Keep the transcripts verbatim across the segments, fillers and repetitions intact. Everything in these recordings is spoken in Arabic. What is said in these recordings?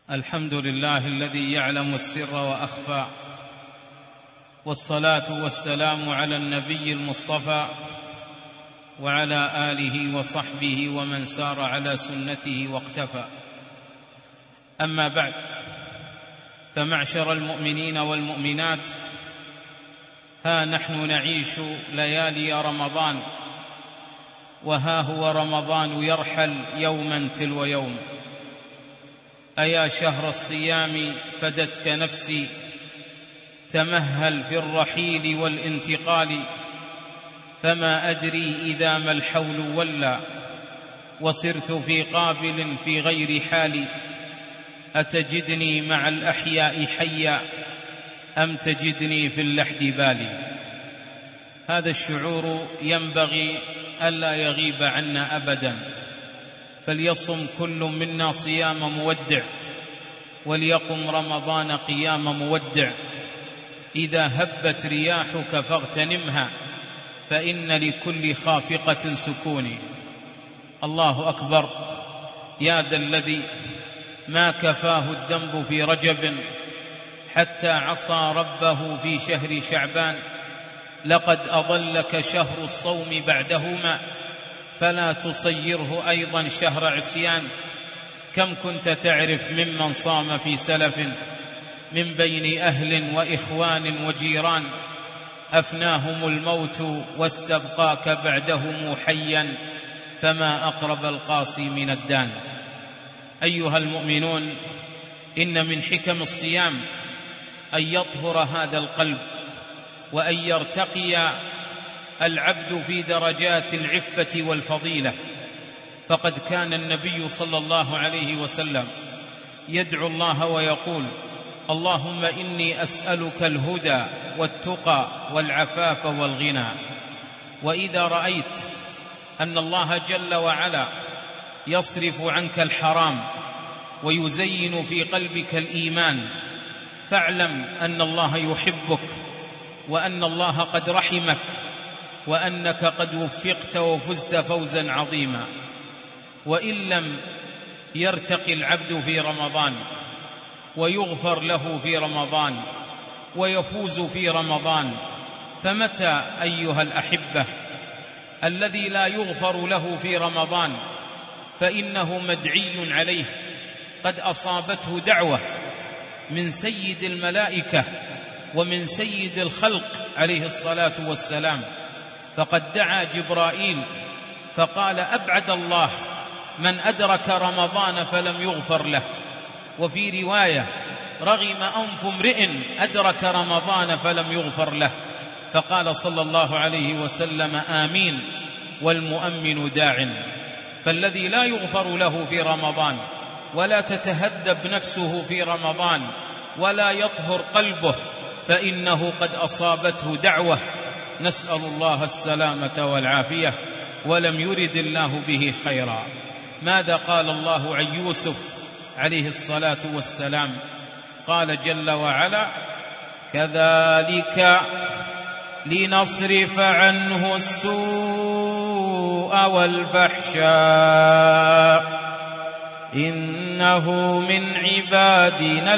الحمد لله الذي يعلم السر وأخفى، والصلاة والسلام على النبي المصطفى وعلى آله وصحبه ومن سار على سنته واقتفى. أما بعد، فمعشر المؤمنين والمؤمنات، ها نحن نعيش ليالي رمضان، وها هو رمضان يرحل يوما تلو يوم. أيا شهر الصيام فدتك نفسي، تمهل في الرحيل والانتقال، فما أدري إذا ما الحول ولى، وصرت في قابل في غير حالي. أتجدني مع الأحياء حيا، أم تجدني في اللحد بالي؟ هذا الشعور ينبغي ألا يغيب عنا أبدا، فليصم كل منا صيام مودع، وليقم رمضان قيام مودع. إذا هبت رياحك فاغتنمها، فإن لكل خافقة سكون. الله أكبر. يا ذا الذي ما كفاه الذنب في رجب، حتى عصى ربه في شهر شعبان. لقد أضلك شهر الصوم بعدهما، فلا تصيره أيضا شهر عصيان. كم كنت تعرف ممن صام في سلف، من بين أهل وإخوان وجيران، أفناهم الموت واستبقاك بعدهم حيا، فما أقرب القاسي من الدان. أيها المؤمنون، إن من حكم الصيام أن يطهر هذا القلب، وأن يرتقي العبد في درجات العفة والفضيلة. فقد كان النبي صلى الله عليه وسلم يدعو الله ويقول: اللهم إني أسألك الهدى والتقى والعفاف والغنى. وإذا رأيت أن الله جل وعلا يصرف عنك الحرام ويزين في قلبك الإيمان، فاعلم أن الله يحبك، وأن الله قد رحمك، وأنك قد وفقت وفزت فوزا عظيما. وإن لم يرتقي العبد في رمضان ويغفر له في رمضان ويفوز في رمضان، فمتى أيها الأحبة الذي لا يغفر له في رمضان؟ فإنه مدعي عليه، قد أصابته دعوة من سيد الملائكة ومن سيد الخلق عليه الصلاة والسلام. فقد دعا جبرائيل فقال: أبعد الله من أدرك رمضان فلم يغفر له. وفي رواية: رغم أنف امرئ أدرك رمضان فلم يغفر له. فقال صلى الله عليه وسلم: آمين، والمؤمن داع. فالذي لا يغفر له في رمضان، ولا تتهذب نفسه في رمضان، ولا يطهر قلبه، فإنه قد أصابته دعوة، نسأل الله السلامة والعافية، ولم يرد الله به خيرا. ماذا قال الله عن يوسف عليه الصلاة والسلام؟ قال جل وعلا: كذلك لنصرف عنه السوء والفحشاء، إنه من عبادنا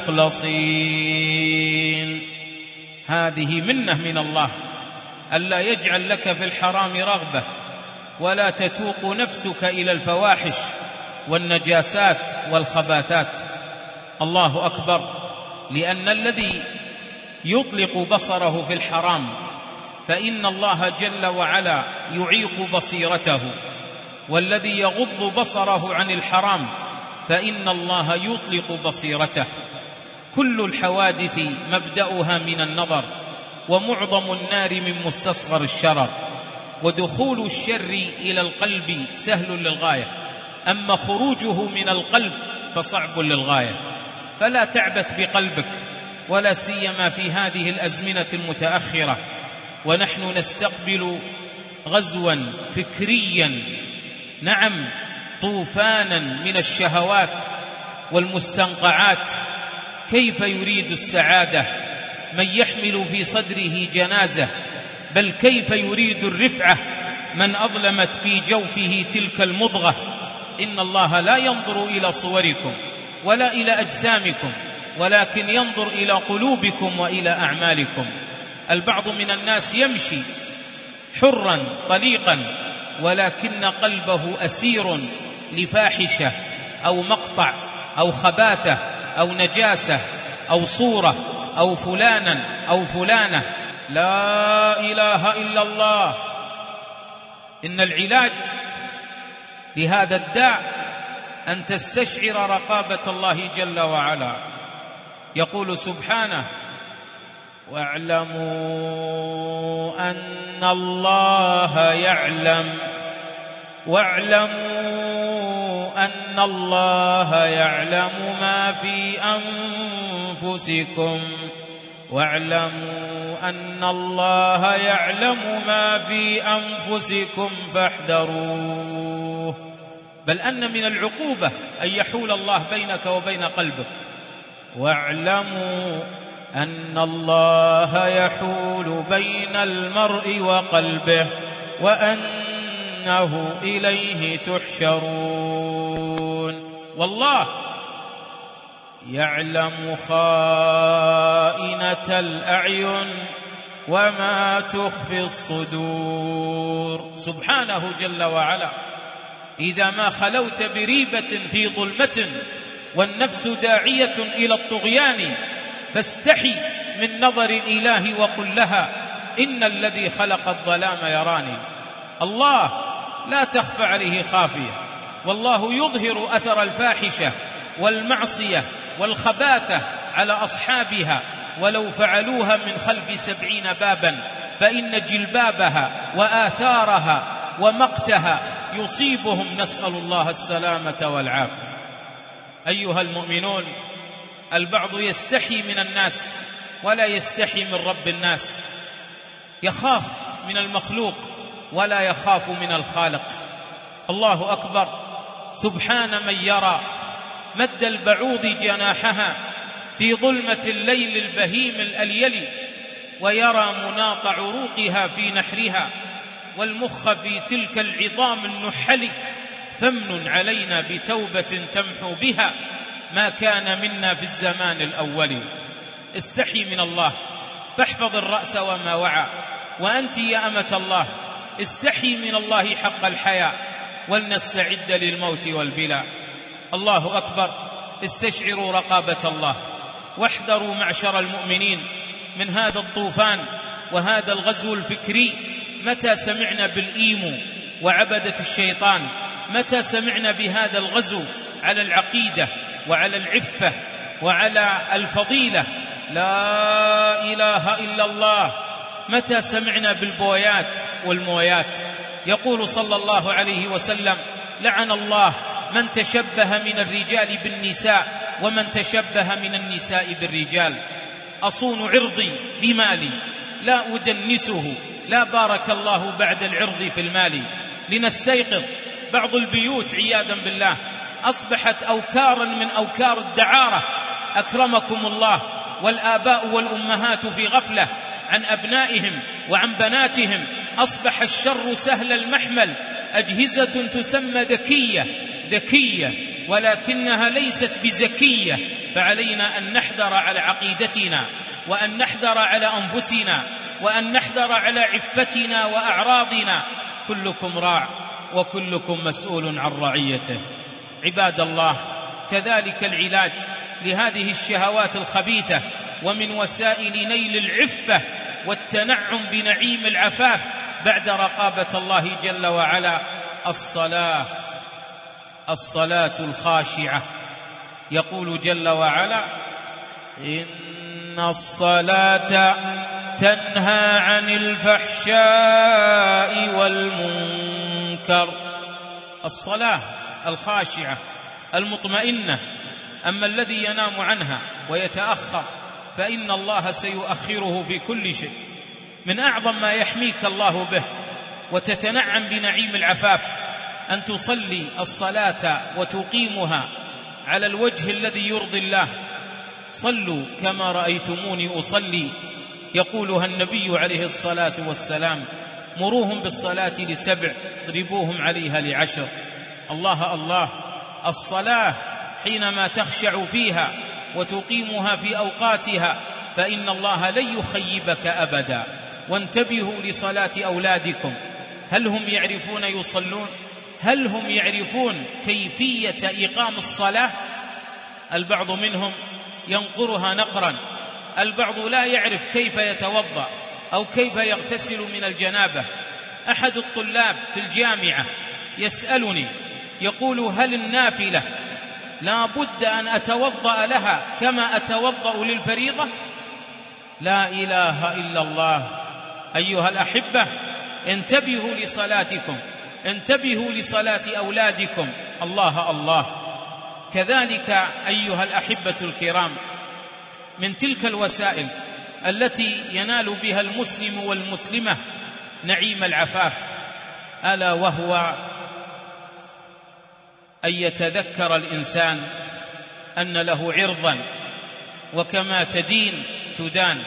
المخلصين. هذه منة من الله، ألا يجعل لك في الحرام رغبة، ولا تتوق نفسك إلى الفواحش والنجاسات والخباثات. الله أكبر. لأن الذي يطلق بصره في الحرام، فإن الله جل وعلا يعيق بصيرته، والذي يغض بصره عن الحرام، فإن الله يطلق بصيرته. كل الحوادث مبدأها من النظر، ومعظم النار من مستصغر الشرر، ودخول الشر إلى القلب سهل للغاية، أما خروجه من القلب فصعب للغاية. فلا تعبث بقلبك، ولا سيما في هذه الأزمنة المتأخرة، ونحن نستقبل غزوا فكريا، نعم، طوفانا من الشهوات والمستنقعات. كيف يريد السعادة من يحمل في صدره جنازة؟ بل كيف يريد الرفعة من أظلمت في جوفه تلك المضغة؟ إن الله لا ينظر إلى صوركم ولا إلى أجسامكم، ولكن ينظر إلى قلوبكم وإلى أعمالكم. البعض من الناس يمشي حرا طليقا، ولكن قلبه أسير لفاحشة أو مقطع أو خباثة أو نجاسة أو صورة أو فلانا أو فلانة. لا إله إلا الله. إن العلاج لهذا الداء أن تستشعر رقابة الله جل وعلا. يقول سبحانه: واعلموا أن الله يعلم واعلموا أن الله يعلم ما في أنفسكم واعلموا أن الله يعلم ما في أنفسكم فاحذروه. بل أن من العقوبة أن يحول الله بينك وبين قلبك. واعلموا أن الله يحول بين المرء وقلبه وأنه إليه تحشرون. والله يعلم خائنة الأعين وما تخفي الصدور. سبحانه جل وعلا. إذا ما خلوت بريبة في ظلمة والنفس داعية إلى الطغيان فاستحي من نظر الإله وقل لها: إن الذي خلق الظلام يراني. الله لا تخفى عليه خافية، والله يظهر أثر الفاحشة والمعصية والخباثة على أصحابها ولو فعلوها من خلف سبعين بابا، فإن جلبابها وآثارها ومقتها يصيبهم، نسأل الله السلامة والعافية. أيها المؤمنون، البعض يستحي من الناس ولا يستحي من رب الناس، يخاف من المخلوق ولا يخاف من الخالق. الله أكبر. سبحان من يرى مد البعوض جناحها في ظلمة الليل البهيم الأليل، ويرى مناط عروقها في نحرها، والمخ في تلك العظام النحل. فامنن علينا بتوبة تمحو بها ما كان منا في الزمان الأول. استحي من الله فاحفظ الرأس وما وعى. وأنت يا أمة الله استحي من الله حق الحياء، ولنستعد للموت والبلاء. الله أكبر. استشعروا رقابة الله، واحذروا معشر المؤمنين من هذا الطوفان وهذا الغزو الفكري. متى سمعنا بالإيمو وعبدة الشيطان؟ متى سمعنا بهذا الغزو على العقيدة وعلى العفة وعلى الفضيلة؟ لا إله إلا الله. متى سمعنا بالبويات والمويات؟ يقول صلى الله عليه وسلم: لعن الله من تشبه من الرجال بالنساء ومن تشبه من النساء بالرجال. أصون عرضي بمالي لا أدنسه، لا بارك الله بعد العرض في المال. لنستيقظ. بعض البيوت عياذا بالله أصبحت أوكارا من أوكار الدعارة، أكرمكم الله، والآباء والأمهات في غفلة عن أبنائهم وعن بناتهم. أصبح الشر سهل المحمل. أجهزة تسمى ذكية ذكية ولكنها ليست بزكية. فعلينا أن نحذر على عقيدتنا، وأن نحذر على أنفسنا، وأن نحذر على عفتنا وأعراضنا. كلكم راع وكلكم مسؤول عن رعيته. عباد الله، كذلك العلاج لهذه الشهوات الخبيثة ومن وسائل نيل العفة والتنعم بنعيم العفاف بعد رقابة الله جل وعلا الصلاة. الصلاة الخاشعة. يقول جل وعلا: إن الصلاة تنهى عن الفحشاء والمنكر. الصلاة الخاشعة المطمئنة. أما الذي ينام عنها ويتأخر فإن الله سيؤخره في كل شيء. من أعظم ما يحميك الله به وتتنعم بنعيم العفاف أن تصلي الصلاة وتقيمها على الوجه الذي يرضي الله. صلوا كما رأيتموني أصلي، يقولها النبي عليه الصلاة والسلام: مروهم بالصلاة لسبع اضربوهم عليها لعشر. الله الله. الصلاة حينما تخشع فيها وتقيمها في أوقاتها فإن الله لن يخيبك أبدا. وانتبهوا لصلاة أولادكم، هل هم يعرفون يصلون؟ هل هم يعرفون كيفية إقام الصلاة؟ البعض منهم ينقرها نقرا، البعض لا يعرف كيف يتوضأ أو كيف يغتسل من الجنابة. أحد الطلاب في الجامعة يسألني يقول: هل النافلة لا بد أن أتوضأ لها كما أتوضأ للفريضة؟ لا إله إلا الله. أيها الأحبة، انتبهوا لصلاتكم، انتبهوا لصلاة أولادكم. الله الله. كذلك أيها الأحبة الكرام، من تلك الوسائل التي ينال بها المسلم والمسلمة نعيم العفاف، ألا وهو أن يتذكر الإنسان أن له عرضا، وكما تدين تدان،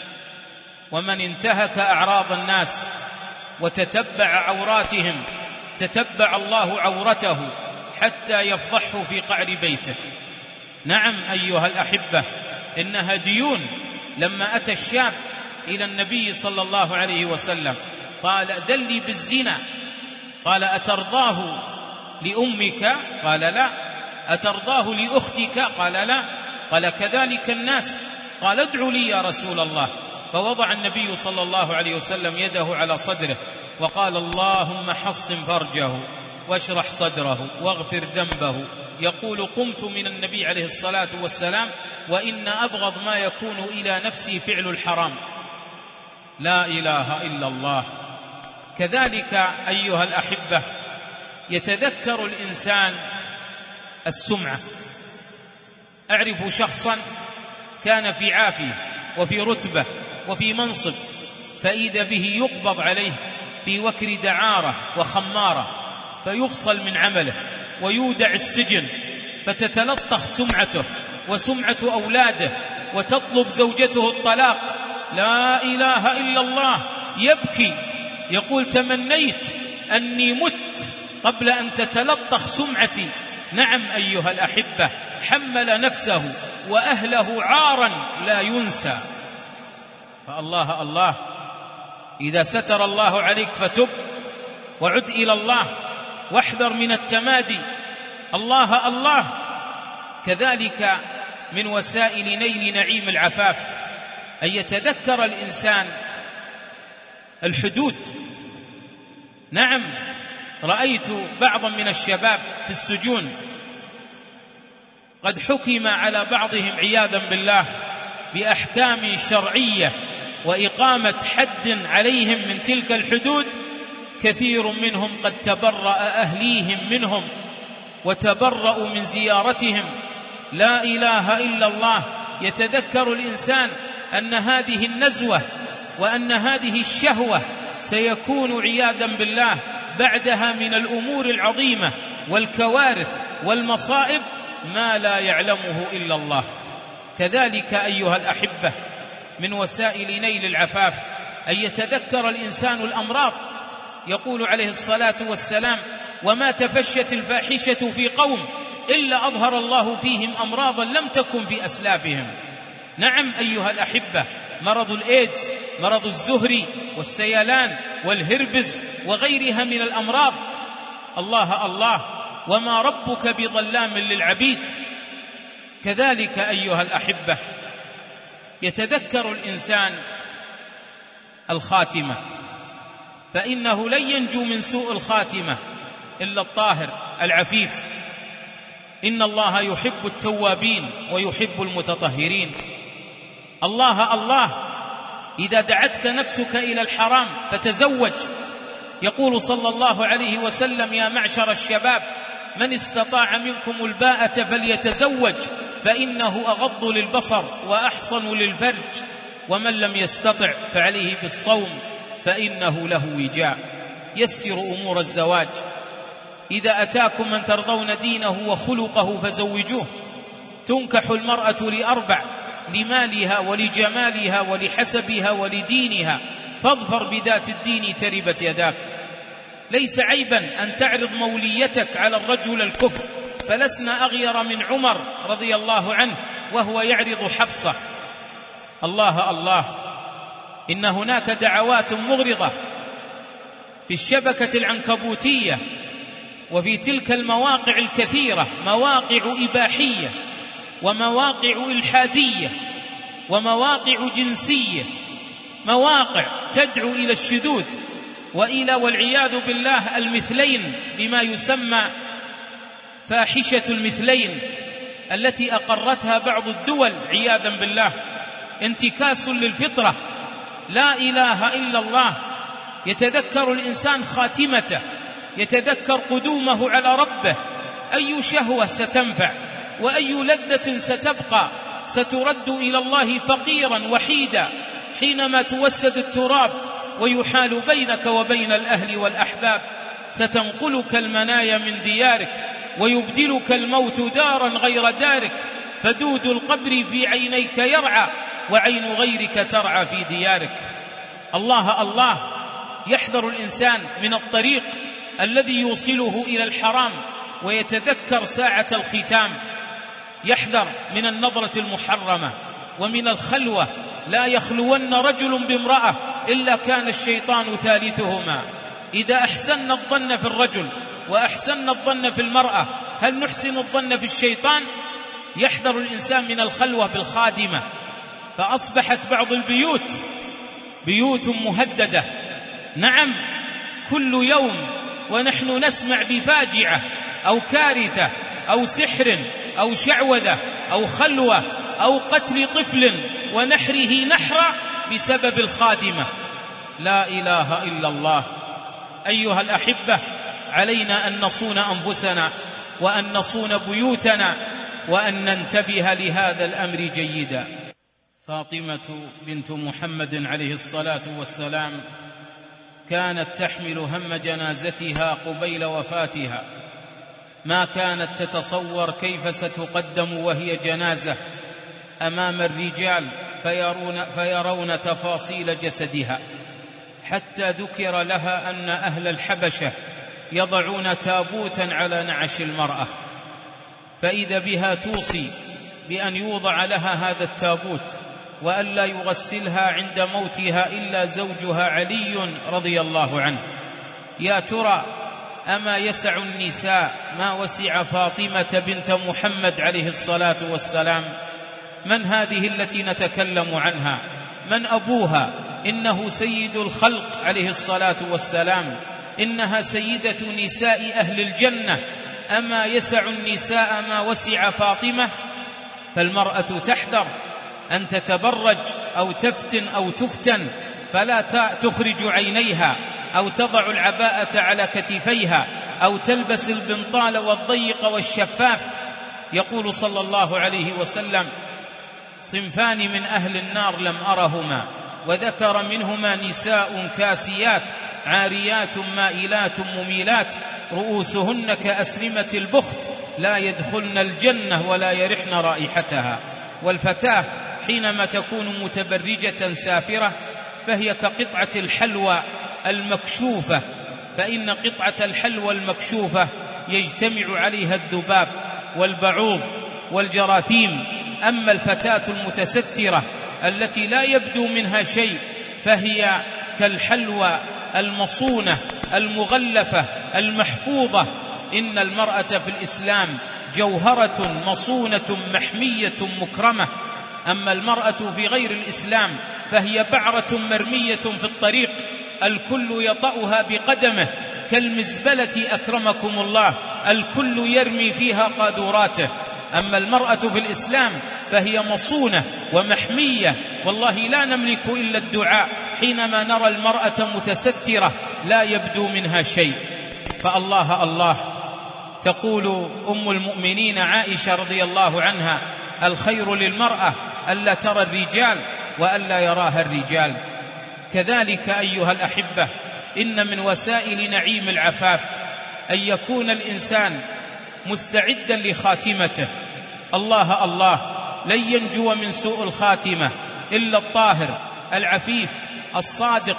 ومن انتهك أعراض الناس وتتبع عوراتهم تتبع الله عورته حتى يفضحه في قعر بيته. نعم أيها الأحبة، إنها ديون. لما أتى الشاب إلى النبي صلى الله عليه وسلم قال: دلي بالزنا. قال: أترضاه لأمك؟ قال: لا. أترضاه لأختك؟ قال: لا. قال: كذلك الناس. قال: ادعوا لي يا رسول الله. فوضع النبي صلى الله عليه وسلم يده على صدره وقال: اللهم حصن فرجه واشرح صدره واغفر ذنبه. يقول: قمت من النبي عليه الصلاة والسلام وإن أبغض ما يكون إلى نفسي فعل الحرام. لا إله إلا الله. كذلك أيها الأحبة، يتذكر الإنسان السمعة. أعرف شخصا كان في عافية وفي رتبة وفي منصب، فإذا به يقبض عليه في وكر دعارة وخمارة فيفصل من عمله ويودع السجن، فتتلطخ سمعته وسمعة أولاده وتطلب زوجته الطلاق. لا إله إلا الله. يبكي يقول: تمنيت أني مت قبل أن تتلطخ سمعتي. نعم أيها الأحبة، حمل نفسه وأهله عارا لا ينسى. فالله الله، إذا ستر الله عليك فتب وعد إلى الله واحذر من التمادي. الله الله. كذلك من وسائل نيل نعيم العفاف أن يتذكر الإنسان الحدود. نعم، رأيت بعضا من الشباب في السجون قد حكم على بعضهم عياذا بالله بأحكام شرعية وإقامة حد عليهم من تلك الحدود. كثير منهم قد تبرأ أهليهم منهم وتبرأوا من زيارتهم. لا إله إلا الله. يتذكر الإنسان أن هذه النزوة وأن هذه الشهوة سيكون عياذا بالله بعدها من الأمور العظيمة والكوارث والمصائب ما لا يعلمه إلا الله. كذلك أيها الأحبة، من وسائل نيل العفاف أن يتذكر الإنسان الأمراض. يقول عليه الصلاة والسلام: وما تفشت الفاحشة في قوم إلا أظهر الله فيهم أمراضا لم تكن في أسلافهم. نعم أيها الأحبة، مرض الإيدز، مرض الزهري والسيلان والهربز وغيرها من الأمراض. الله الله. وما ربك بظلام للعبيد. كذلك أيها الأحبة، يتذكر الإنسان الخاتمة، فإنه لن ينجو من سوء الخاتمة إلا الطاهر العفيف. إن الله يحب التوابين ويحب المتطهرين. الله الله. إذا دعتك نفسك إلى الحرام فتزوج. يقول صلى الله عليه وسلم: يا معشر الشباب، من استطاع منكم الباءة فليتزوج فإنه أغض للبصر وأحصن للفرج، ومن لم يستطع فعليه بالصوم فإنه له وجاء. يسر أمور الزواج. إذا أتاكم من ترضون دينه وخلقه فزوجوه. تنكح المرأة لأربع: لمالها ولجمالها ولحسبها ولدينها، فاظفر بذات الدين تربت يداك. ليس عيبا أن تعرض موليتك على الرجل الكفء فلسنا أغير من عمر رضي الله عنه وهو يعرض حفصة. الله الله، إن هناك دعوات مغرضة في الشبكة العنكبوتية وفي تلك المواقع الكثيرة، مواقع إباحية ومواقع إلحادية ومواقع جنسية، مواقع تدعو إلى الشذوذ وإلى والعياذ بالله المثلين، بما يسمى فاحشة المثلين التي أقرتها بعض الدول عياذا بالله، انتكاس للفطرة. لا إله إلا الله. يتذكر الإنسان خاتمته، يتذكر قدومه على ربه، أي شهوة ستنفع وأي لذة ستبقى، سترد إلى الله فقيرا وحيدا حينما توسد التراب ويحال بينك وبين الأهل والأحباب. ستنقلك المنايا من ديارك ويبدلك الموت دارا غير دارك، فدود القبر في عينيك يرعى وعين غيرك ترعى في ديارك. الله الله، يحذر الإنسان من الطريق الذي يوصله إلى الحرام ويتذكر ساعة الختام، يحذر من النظرة المحرمة ومن الخلوة. لا يخلون رجل بامرأة إلا كان الشيطان ثالثهما. إذا أحسن الظن في الرجل وأحسن الظن في المرأة، هل نحسن الظن في الشيطان؟ يحذر الإنسان من الخلوة بالخادمة، فأصبحت بعض البيوت بيوت مهددة. نعم، كل يوم ونحن نسمع بفاجعة أو كارثة أو سحر أو شعوذة أو خلوة أو قتل طفل ونحره نحرا بسبب الخادمة. لا إله إلا الله. أيها الأحبة، علينا أن نصون أنفسنا وأن نصون بيوتنا وأن ننتبه لهذا الأمر جيدا. فاطمة بنت محمد عليه الصلاة والسلام كانت تحمل هم جنازتها قبيل وفاتها، ما كانت تتصور كيف ستقدم وهي جنازة أمام الرجال فيرون, فيرون تفاصيل جسدها، حتى ذكر لها أن أهل الحبشة يضعون تابوتا على نعش المرأة، فإذا بها توصي بأن يوضع لها هذا التابوت وألا يغسلها عند موتها إلا زوجها علي رضي الله عنه. يا ترى أما يسع النساء ما وسع فاطمة بنت محمد عليه الصلاة والسلام؟ من هذه التي نتكلم عنها؟ من أبوها؟ إنه سيد الخلق عليه الصلاة والسلام، إنها سيدة نساء أهل الجنة. أما يسع النساء ما وسع فاطمة؟ فالمرأة تحذر أن تتبرج أو تفتن أو تفتن، فلا تخرج عينيها أو تضع العباءة على كتفيها أو تلبس البنطال والضيق والشفاف. يقول صلى الله عليه وسلم: صنفان من أهل النار لم أرهما، وذكر منهما نساء كاسيات عاريات مائلات مميلات رؤوسهن كأسلمة البخت لا يدخلن الجنة ولا يرحن رائحتها. والفتاة حينما تكون متبرجة سافرة فهي كقطعة الحلوى المكشوفة، فإن قطعة الحلوى المكشوفة يجتمع عليها الذباب والبعوض والجراثيم. أما الفتاة المتسترة التي لا يبدو منها شيء فهي كالحلوى المصونة المغلفة المحفوظة. إن المرأة في الإسلام جوهرة مصونة محمية مكرمة، أما المرأة في غير الإسلام فهي بعرة مرمية في الطريق الكل يطأها بقدمه كالمزبلة أكرمكم الله، الكل يرمي فيها قاذوراته. أما المرأة في الإسلام فهي مصونة ومحمية، والله لا نملك إلا الدعاء حينما نرى المرأة متسترة لا يبدو منها شيء. فالله الله، تقول أم المؤمنين عائشة رضي الله عنها: الخير للمرأة ألا ترى الرجال وألا يراها الرجال. كذلك أيها الأحبة، إن من وسائل نعيم العفاف أن يكون الإنسان مستعدا لخاتمته. الله الله، لن ينجو من سوء الخاتمة إلا الطاهر العفيف الصادق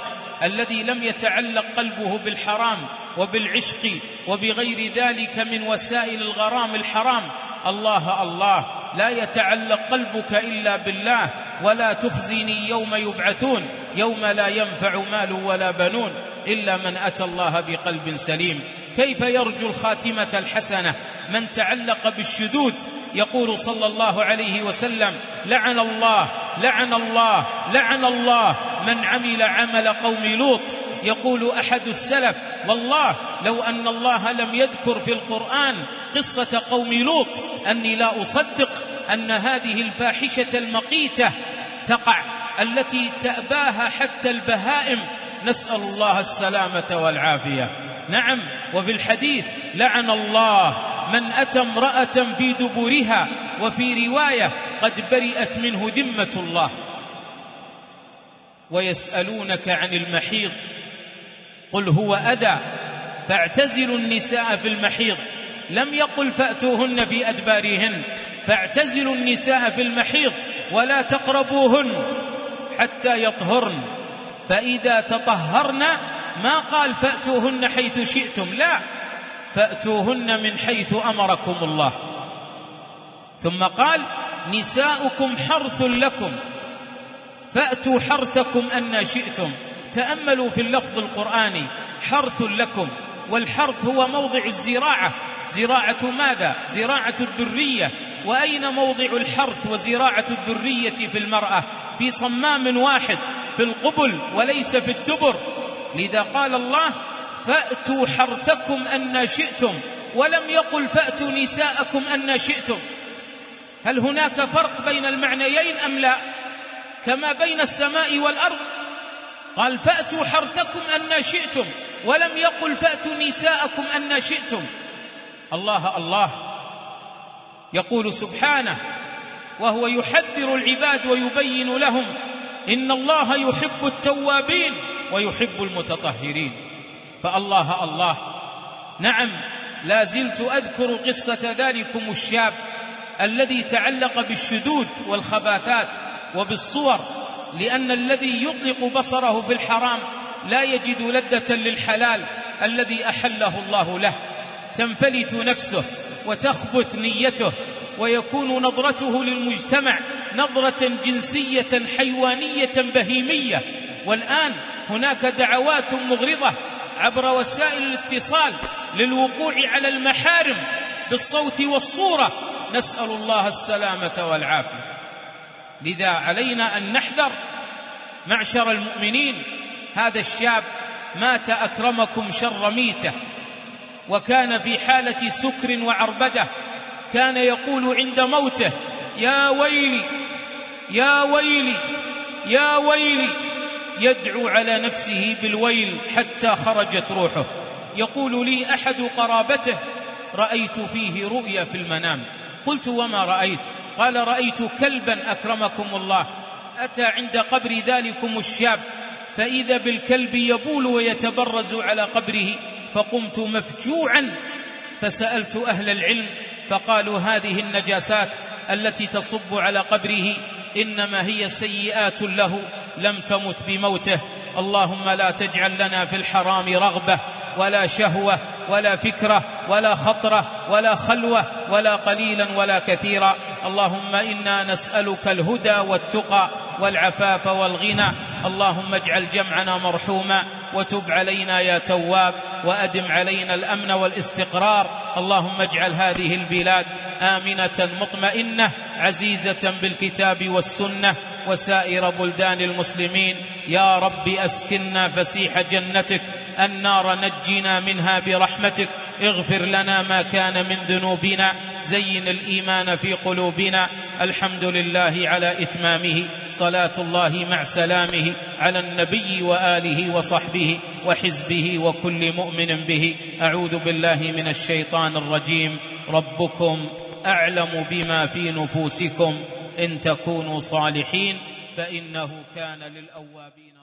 الذي لم يتعلق قلبه بالحرام وبالعشق وبغير ذلك من وسائل الغرام الحرام. الله الله، لا يتعلق قلبك إلا بالله. ولا تخزني يوم يبعثون يوم لا ينفع مال ولا بنون إلا من أتى الله بقلب سليم. كيف يرجو الخاتمة الحسنة من تعلق بالشذوذ؟ يقول صلى الله عليه وسلم: لعن الله لعن الله لعن الله من عمل عمل قوم لوط. يقول أحد السلف: والله لو أن الله لم يذكر في القرآن قصة قوم لوط أني لا أصدق أن هذه الفاحشة المقيتة تقع التي تأباها حتى البهائم. نسأل الله السلامة والعافية. نعم، وفي الحديث: لعن الله من أتى امرأة في دبرها، وفي رواية: قد برئت منه ذمة الله. ويسألونك عن المحيض قل هو أذى فاعتزلوا النساء في المحيض. لم يقل فأتوهن في أدبارهن، فاعتزلوا النساء في المحيض ولا تقربوهن حتى يطهرن، فإذا تطهرن ما قال فأتوهن حيث شئتم، لا، فأتوهن من حيث أمركم الله. ثم قال: نساؤكم حرث لكم فأتوا حرثكم أن شئتم. تأملوا في اللفظ القرآني: حرث لكم، والحرث هو موضع الزراعة. زراعة ماذا؟ زراعة الذرية. وأين موضع الحرث وزراعة الذرية في المرأة؟ في صمام واحد، في القبل وليس في الدبر. لذا قال الله: فأتوا حرثكم أن شئتم، ولم يقل فأتوا نساءكم أن شئتم. هل هناك فرق بين المعنيين أم لا؟ كما بين السماء والأرض. قال: فأتوا حرثكم أن شئتم، ولم يقل فأتوا نساءكم أن شئتم. الله الله. يقول سبحانه وهو يحذر العباد ويبين لهم: إن الله يحب التوابين ويحب المتطهرين. فالله الله. نعم، لا زلت أذكر قصة ذلكم الشاب الذي تعلق بالشذوذ والخباثات وبالصور، لأن الذي يطلق بصره في الحرام لا يجد لذة للحلال الذي أحله الله له. تنفلت نفسه وتخبث نيته، ويكون نظرته للمجتمع نظرة جنسية حيوانية بهيمية. والآن هناك دعوات مغرضة عبر وسائل الاتصال للوقوع على المحارم بالصوت والصورة. نسأل الله السلامة والعافية. لذا علينا أن نحذر معشر المؤمنين. هذا الشاب مات أكرمكم شر ميته، وكان في حالة سكر وعربدة. كان يقول عند موته: يا ويلي يا ويلي يا ويلي، يدعو على نفسه بالويل حتى خرجت روحه. يقول لي أحد قرابته: رأيت فيه رؤيا في المنام. قلت: وما رأيت؟ قال: رأيت كلبا أكرمكم الله أتى عند قبر ذلكم الشاب، فإذا بالكلب يبول ويتبرز على قبره، فقمت مفجوعا فسألت أهل العلم فقالوا: هذه النجاسات التي تصب على قبره إنما هي سيئات له، لم تمت بموته. اللهم لا تجعل لنا في الحرام رغبة ولا شهوة ولا فكرة ولا خطرة ولا خلوة ولا قليلا ولا كثيرا. اللهم إنا نسألك الهدى والتقى والعفاف والغنى. اللهم اجعل جمعنا مرحوما، وتب علينا يا تواب، وأدم علينا الأمن والاستقرار. اللهم اجعل هذه البلاد آمنة مطمئنة عزيزة بالكتاب والسنة وسائر بلدان المسلمين. يا رب أسكننا فسيح جنتك، النار نجنا منها برحمتك، اغفر لنا ما كان من ذنوبنا، زين الإيمان في قلوبنا. الحمد لله على إتمامه، صلاة الله مع سلامه على النبي وآله وصحبه وحزبه وكل مؤمن به. أعوذ بالله من الشيطان الرجيم. ربكم أعلم بما في نفوسكم إن تكونوا صالحين فإنه كان للأوابين